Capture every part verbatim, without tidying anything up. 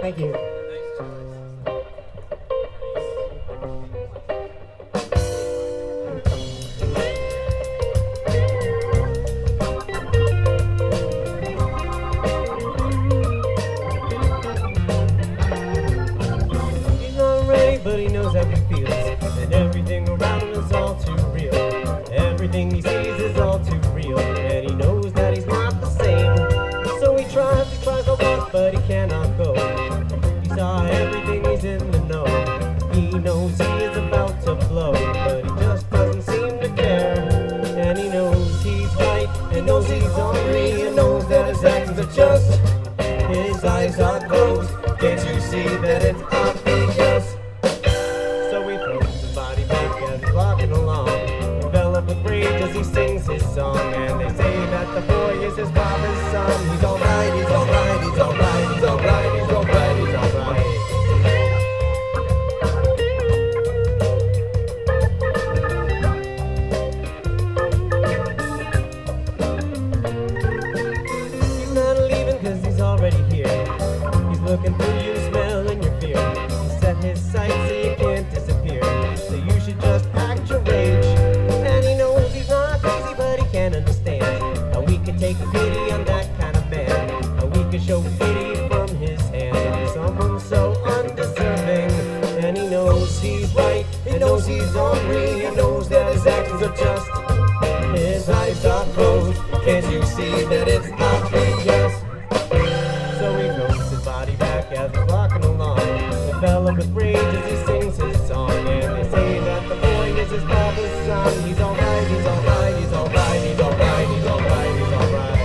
Thank you. He's not ready, but he knows how he feels, and everything around him is all too real. Everything he sees is all too real, and he knows that he's not the same. So he tries, he tries to walk, but he cannot go. He saw everything, he's in the know. He knows he is about to blow, but he just doesn't seem to care. And he knows he's right, and knows he's hungry, and knows that his actions are just. His eyes are closed, can't you see that it's obvious? So he throws his body back as he's walking along, enveloped with rage as he sings his song. And they say that the boy is his father's son. He's alright, he's alright, he's alright, he's alright, he's alright, he's alright. He's not leaving cause he's already here. He's looking through you, smelling your fear. He set his sights so you can't disappear. So you should just act your rage. And he knows he's not crazy, but he can't understand how we could take pity on that kind of man. How we could show pity from his hand on someone so undeserving. And he knows he's right, he knows he's hungry, he knows that his actions are just. His eyes are closed, can't you see that it's obvious? So he throws his body back as he's walking along, enveloped with rage as he sings his song. And they say that the boy is his father's son. He's alright, he's alright, he's alright, he's alright, he's alright, he's alright.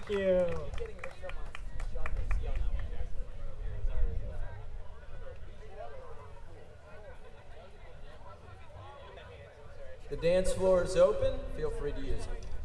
Thank you. The dance floor is open. Feel free to use it.